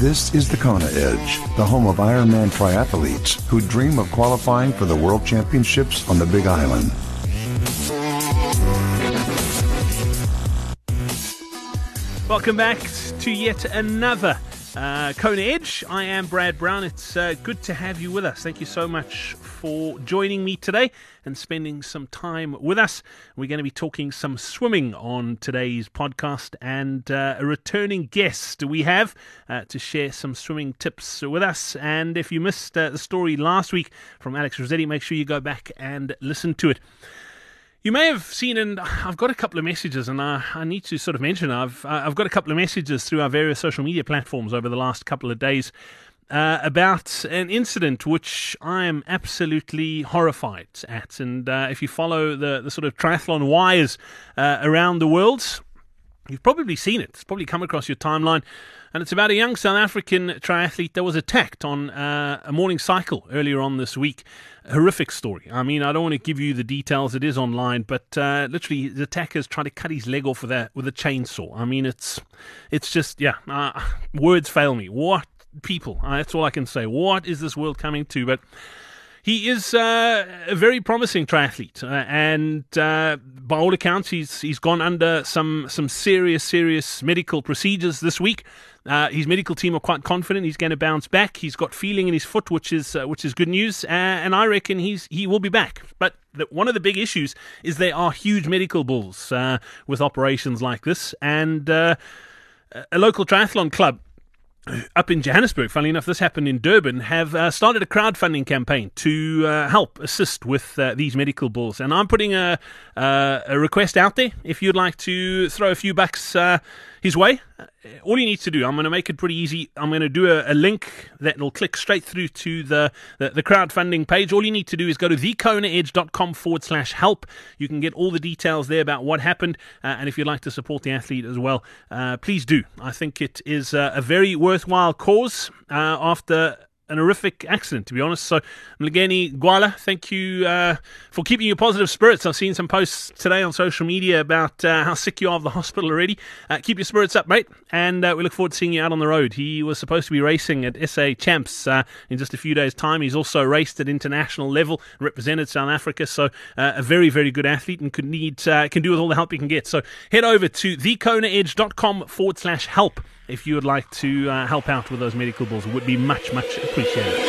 This is the Kona Edge, the home of Ironman triathletes who dream of qualifying for the World Championships on the Big Island. Welcome back to yet another Kona Edge. I am Brad Brown. It's good to have you with us. Thank you so much for joining me today and spending some time with us. We're going to be talking some swimming on today's podcast, and a returning guest we have to share some swimming tips with us. And if you missed the story last week from Alex Rossetti, make sure you go back and listen to it. You may have seen, and I've got a couple of messages, and I need to sort of mention, I've got a couple of messages through our various social media platforms over the last couple of days about an incident which I am absolutely horrified at. And if you follow the sort of triathlon wires around the world, you've probably seen it. It's probably come across your timeline. And it's about a young South African triathlete that was attacked on a morning cycle earlier on this week. A horrific story. I mean, I don't want to give you the details. It is online, but literally the attackers tried to cut his leg off with a chainsaw. I mean, it's just, words fail me. What people? That's all I can say. What is this world coming to? But he is a very promising triathlete, and by all accounts, he's gone under some serious medical procedures this week. His medical team are quite confident he's going to bounce back. He's got feeling in his foot, which is good news, and I reckon he will be back. But one of the big issues is there are huge medical bills with operations like this, and a local triathlon club up in Johannesburg, funnily enough, this happened in Durban, have started a crowdfunding campaign to help assist with these medical bills. And I'm putting a request out there. If you'd like to throw a few bucks his way, all you need to do, I'm going to make it pretty easy. I'm going to do a link that will click straight through to the crowdfunding page. All you need to do is go to thekonaedge.com/help. You can get all the details there about what happened. And if you'd like to support the athlete as well, please do. I think it is a very worthwhile cause after an horrific accident, to be honest. So, Mlingeni Gwala, thank you for keeping your positive spirits. I've seen some posts today on social media about how sick you are of the hospital already. Keep your spirits up, mate, and we look forward to seeing you out on the road. He was supposed to be racing at SA Champs in just a few days' time. He's also raced at international level, represented South Africa, so a very, very good athlete, and can do with all the help he can get. So head over to thekonaedge.com/help if you would like to help out with those medical bills. It would be much, much appreciated.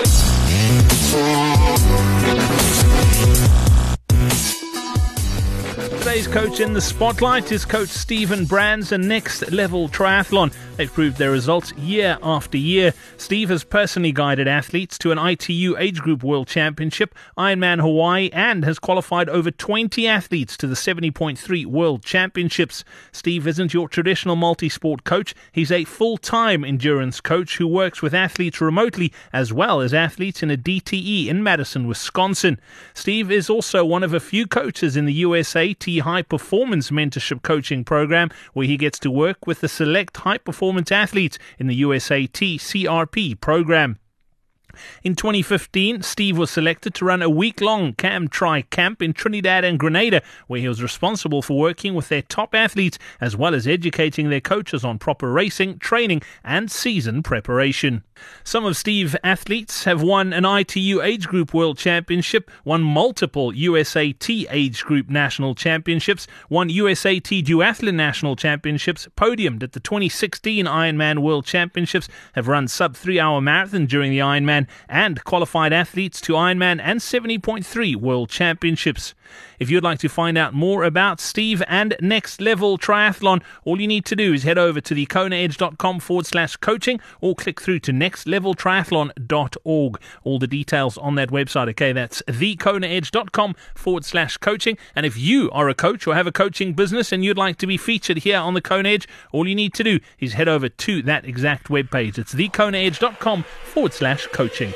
Today's coach in the spotlight is Coach Stephen Brands and Next Level Triathlon. They've proved their results year after year. Steve has personally guided athletes to an ITU Age Group World Championship, Ironman Hawaii, and has qualified over 20 athletes to the 70.3 World Championships. Steve isn't your traditional multi-sport coach. He's a full-time endurance coach who works with athletes remotely as well as athletes in a DTE in Madison, Wisconsin. Steve is also one of a few coaches in the USAT High Performance Mentorship Coaching Program, where he gets to work with the select high performance athletes in the USAT CRP program. In 2015, Steve was selected to run a week-long Cam-Tri camp in Trinidad and Grenada, where he was responsible for working with their top athletes as well as educating their coaches on proper racing, training and season preparation. Some of Steve's athletes have won an ITU Age Group World Championship, won multiple USAT Age Group National Championships, won USAT Duathlon National Championships, podiumed at the 2016 Ironman World Championships, have run sub-3 hour marathon during the Ironman, and qualified athletes to Ironman and 70.3 World Championships. If you'd like to find out more about Steve and Next Level Triathlon, all you need to do is head over to thekonaedge.com/coaching or click through to nextleveltriathlon.org. All the details on that website. Okay, that's thekonaedge.com/coaching. And if you are a coach or have a coaching business and you'd like to be featured here on the Kona Edge, all you need to do is head over to that exact webpage. It's thekonaedge.com/coaching.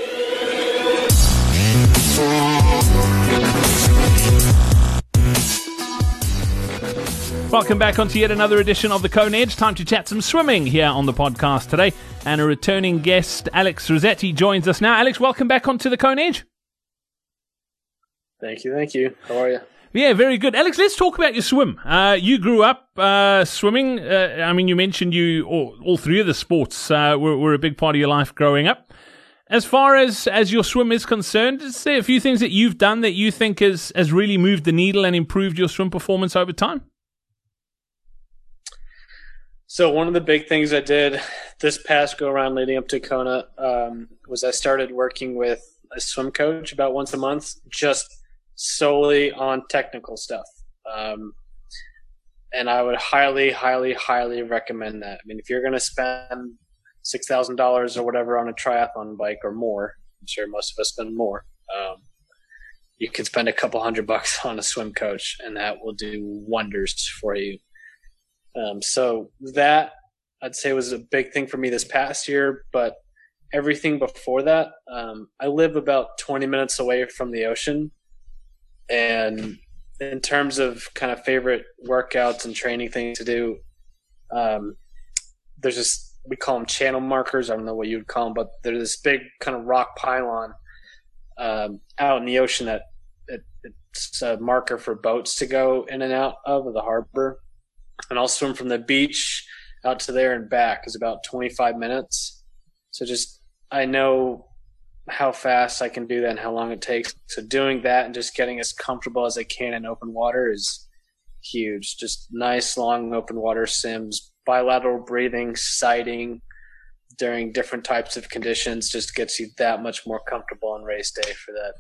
Welcome back onto yet another edition of the Kona Edge. Time to chat some swimming here on the podcast today. And a returning guest, Alex Rossetti, joins us now. Alex, welcome back onto the Kona Edge. Thank you. How are you? Yeah, very good. Alex, let's talk about your swim. You grew up swimming. You mentioned all three of the sports were a big part of your life growing up. As far as your swim is concerned, is there a few things that you've done that you think has really moved the needle and improved your swim performance over time? So one of the big things I did this past go-around leading up to Kona was I started working with a swim coach about once a month, just solely on technical stuff. And I would highly, highly, highly recommend that. I mean, if you're going to spend $6,000 or whatever on a triathlon bike or more, I'm sure most of us spend more, you could spend a couple $100 on a swim coach, and that will do wonders for you. So that, I'd say, was a big thing for me this past year, but everything before that, I live about 20 minutes away from the ocean. And in terms of kind of favorite workouts and training things to do, there's this, we call them channel markers. I don't know what you would call them, but there's this big kind of rock pylon out in the ocean that it's a marker for boats to go in and out of the harbor. And I'll swim from the beach out to there and back is about 25 minutes. So just, I know how fast I can do that and how long it takes. So doing that and just getting as comfortable as I can in open water is huge. Just nice, long open water sims, bilateral breathing, sighting during different types of conditions just gets you that much more comfortable on race day for that.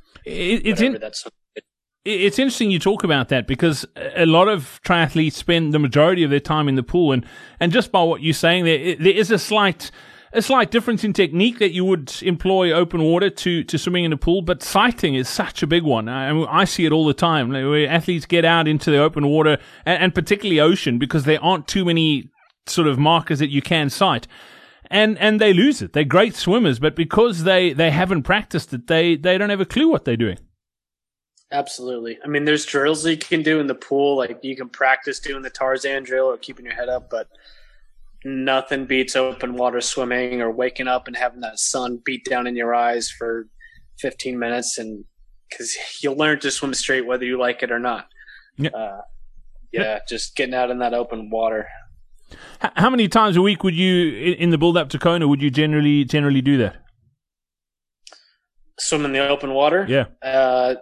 It's interesting you talk about that because a lot of triathletes spend the majority of their time in the pool, and just by what you're saying, there is a slight difference in technique that you would employ open water to swimming in the pool, but sighting is such a big one. I see it all the time where athletes get out into the open water and particularly ocean because there aren't too many sort of markers that you can sight. And they lose it. They're great swimmers, but because they haven't practiced it, they don't have a clue what they're doing. Absolutely. I mean, there's drills that you can do in the pool. Like you can practice doing the Tarzan drill or keeping your head up, but nothing beats open water swimming or waking up and having that sun beat down in your eyes for 15 minutes. And because you'll learn to swim straight whether you like it or not. Just getting out in that open water. How many times a week would you, in the build-up to Kona, would you generally do that? Swim in the open water? Yeah.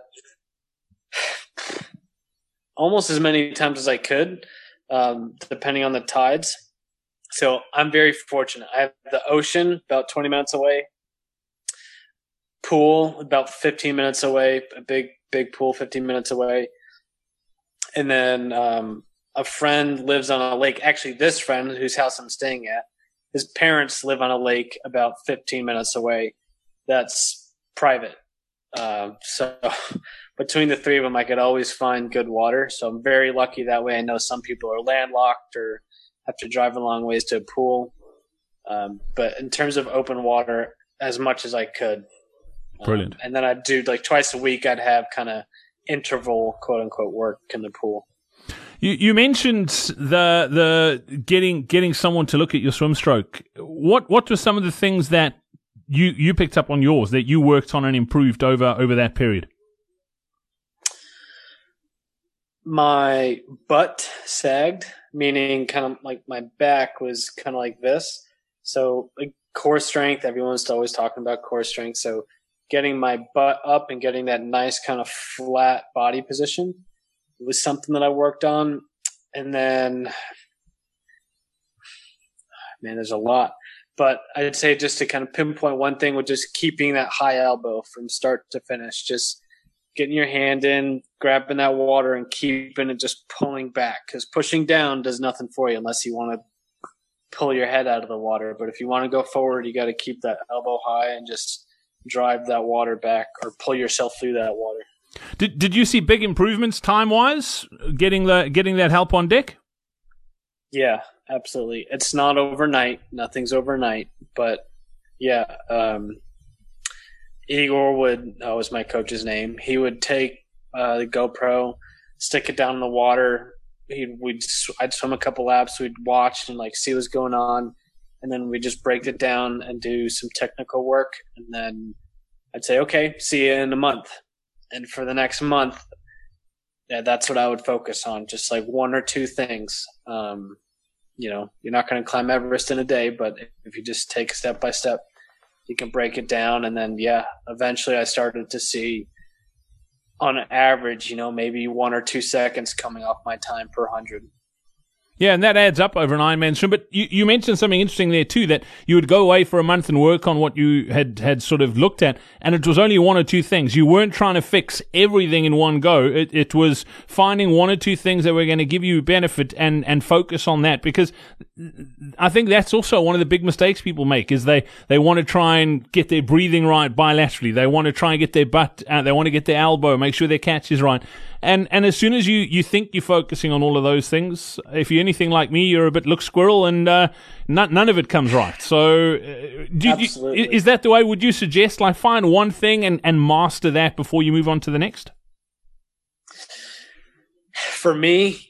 Almost as many times as I could, depending on the tides. So I'm very fortunate. I have the ocean about 20 minutes away, pool about 15 minutes away, a big pool 15 minutes away. And then a friend lives on a lake. Actually, this friend whose house I'm staying at, his parents live on a lake about 15 minutes away. That's private. So between the three of them, I could always find good water. So I'm very lucky that way. I know some people are landlocked or have to drive a long ways to a pool. But in terms of open water, as much as I could. Brilliant. And then I'd do like twice a week, I'd have kind of interval, quote unquote, work in the pool. You mentioned the getting someone to look at your swim stroke. What were some of the things that you picked up on yours that you worked on and improved over that period? My butt sagged, meaning kind of like my back was kind of like this. So like core strength, everyone's always talking about core strength. So getting my butt up and getting that nice kind of flat body position was something that I worked on. And then, man, there's a lot. But I'd say just to kind of pinpoint one thing with just keeping that high elbow from start to finish, just getting your hand in, grabbing that water and keeping it just pulling back. Because pushing down does nothing for you unless you want to pull your head out of the water. But if you want to go forward, you got to keep that elbow high and just drive that water back or pull yourself through that water. Did you see big improvements time-wise getting that help on deck? Yeah, absolutely. It's not overnight. Nothing's overnight. But, yeah, Igor was my coach's name. He would take the GoPro, stick it down in the water. I'd swim a couple laps. We'd watch and, see what's going on. And then we'd just break it down and do some technical work. And then I'd say, okay, see you in a month. And for the next month, yeah, that's what I would focus on. Just like one or two things. You know, you're not going to climb Everest in a day, but if you just take step by step, you can break it down. And then, yeah, eventually I started to see on average, you know, maybe 1 or 2 seconds coming off my time per 100. Yeah, and that adds up over an Ironman swim. But you mentioned something interesting there too, that you would go away for a month and work on what you had sort of looked at, and it was only 1 or 2 things. You weren't trying to fix everything in one go. It was finding 1 or 2 things that were going to give you benefit and focus on that, because I think that's also one of the big mistakes people make, is they want to try and get their breathing right bilaterally. They want to try and get their butt out. They want to get their elbow, make sure their catch is right. And as soon as you think you're focusing on all of those things, if you're anything like me, you're a bit look squirrel, and none of it comes right. So is that the way? Would you suggest, like, find one thing and master that before you move on to the next? For me,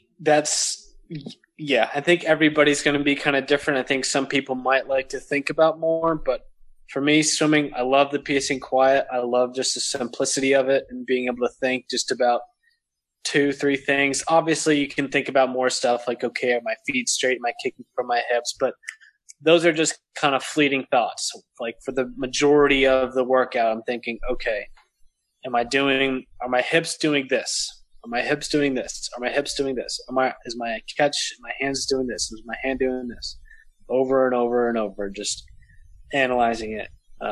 I think everybody's going to be kind of different. I think some people might like to think about more, but for me, swimming, I love the peace and quiet. I love just the simplicity of it and being able to think just about 2-3 things. Obviously, you can think about more stuff like, okay, are my feet straight? Am I kicking from my hips? But those are just kind of fleeting thoughts. Like, for the majority of the workout, I'm thinking, okay, are my hips doing this? Are my hips doing this? Are my hips doing this? Is my catch, my hands doing this? Is my hand doing this? Over and over and over, just analyzing it.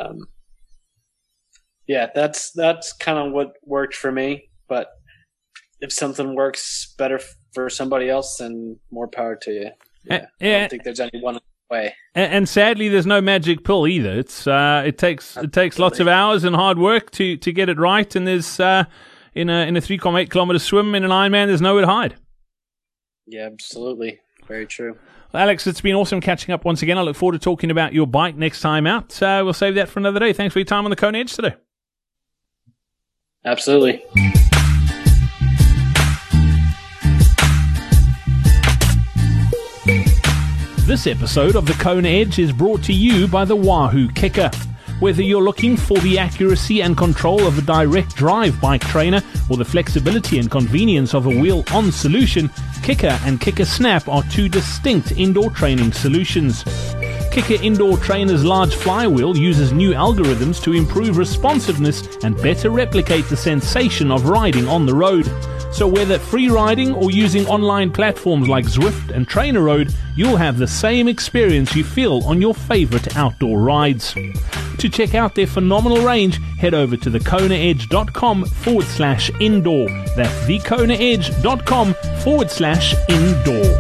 That's kind of what worked for me. But if something works better for somebody else, then more power to you. I don't think there's any one way. And sadly, there's no magic pill either. It takes lots of hours and hard work to get it right. And there's in a 3.8 kilometer swim in an Ironman, there's nowhere to hide. Yeah, absolutely, very true. Well, Alex, it's been awesome catching up once again. I look forward to talking about your bike next time out. We'll save that for another day. Thanks for your time on the Kona Edge today. Absolutely. This episode of the Kona Edge is brought to you by the Wahoo KICKR. Whether you're looking for the accuracy and control of a direct drive bike trainer or the flexibility and convenience of a wheel-on solution, KICKR and KICKR Snap are 2 distinct indoor training solutions. KICKR Indoor Trainer's large flywheel uses new algorithms to improve responsiveness and better replicate the sensation of riding on the road. So whether free riding or using online platforms like Zwift and TrainerRoad, you'll have the same experience you feel on your favorite outdoor rides. To check out their phenomenal range, head over to thekonaedge.com/indoor. That's thekonaedge.com/indoor.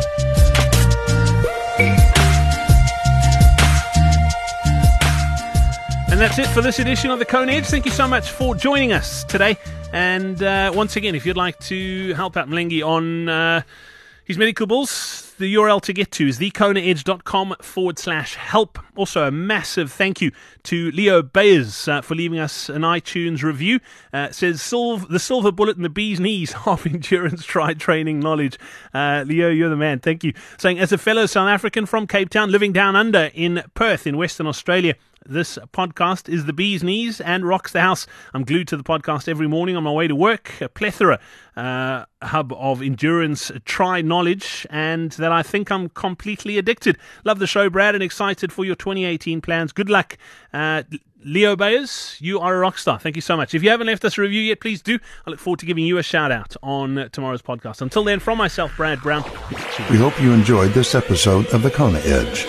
And that's it for this edition of the Kona Edge. Thank you so much for joining us today. And once again, if you'd like to help out Mlengi on his medical bills, the URL to get to is thekonaedge.com/help. Also, a massive thank you to Leo Bayers for leaving us an iTunes review. It says, the silver bullet and the bee's knees of endurance training knowledge. Leo, you're the man. Thank you. Saying, as a fellow South African from Cape Town, living down under in Perth in Western Australia, this podcast is the bee's knees and rocks the house. I'm glued to the podcast every morning on my way to work. A plethora hub of endurance knowledge, and that I think I'm completely addicted. Love the show, Brad, and excited for your 2018 plans. Good luck. Leo Bayers, you are a rock star. Thank you so much. If you haven't left us a review yet, please do. I look forward to giving you a shout out on tomorrow's podcast. Until then, from myself, Brad Brown. We hope you enjoyed this episode of the Kona Edge.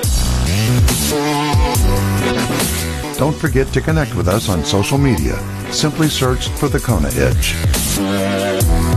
Don't forget to connect with us on social media. Simply search for the Kona Edge.